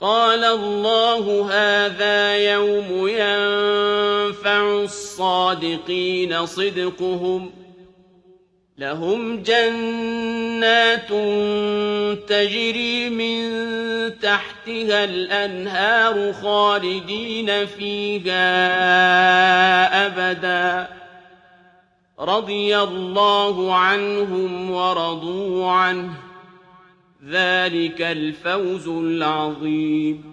قال الله هذا يوم ينفع الصادقين صدقهم لهم جنات تجري من تحتها الأنهار خالدين فيها أبدا رضي الله عنهم ورضوا عنه ذلك الفوز العظيم